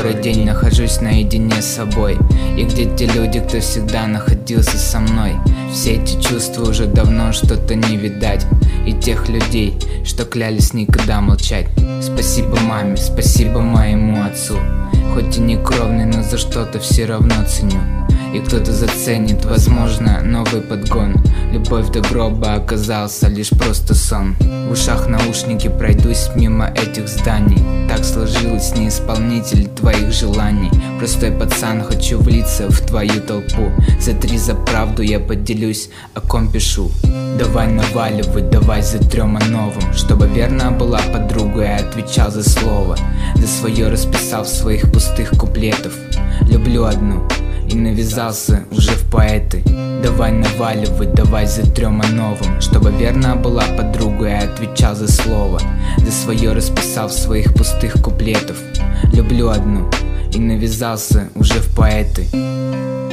который день нахожусь наедине с собой. И где те люди, кто всегда находился со мной? Все эти чувства уже давно что-то не видать. И тех людей, что клялись никогда молчать. Спасибо маме, спасибо моему отцу. Хоть и не кровный, но за что-то все равно ценю. И кто-то заценит, возможно, новый подгон. Любовь до гроба оказался лишь просто сон. В ушах наушники, пройдусь мимо этих зданий. Так сложилось, не исполнитель твоих желаний. Простой пацан, хочу влиться в твою толпу. За 3 за правду я поделюсь, о ком пишу. Давай наваливай, давай затрем о новом. Чтобы верна была подруга, я отвечал за слово. За свое расписал в своих пустых куплетов. Люблю одну и навязался уже в поэты. Давай наваливай, давай затрем о новом. Чтобы верна была подруга, я отвечал за слово. За свое расписал в своих пустых куплетов. Люблю одну и навязался уже в поэты.